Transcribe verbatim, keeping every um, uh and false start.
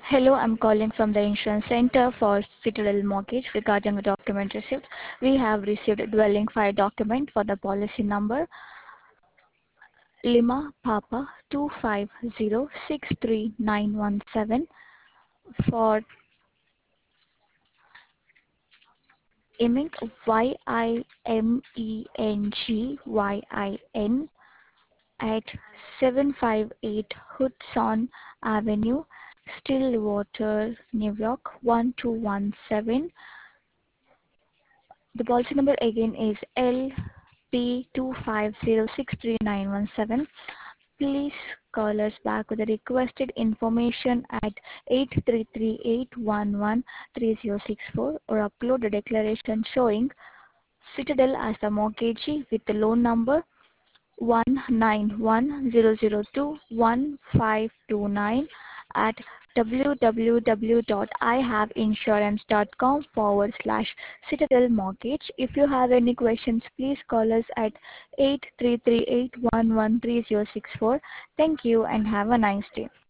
Hello, I'm calling from the insurance center for Citadel Mortgage regarding a document received. We have received a dwelling file document for the policy number Lima Papa two five zero six three nine one seven for Iming Y I M E N G Y I N at seven five eight Hudson Avenue, Stillwater, New York one two one seven. The policy number again is L P two five zero six three nine one seven. Please call us back with the requested information at eight three three eight one one three zero six four or upload a declaration showing Citadel as the mortgagee with the loan number one nine one zero zero two one five two nine at www.ihaveinsurance.com forward slash Citadel Mortgage. If you have any questions, please call us at eight three three eight one one three zero six four. Thank you and have a nice day.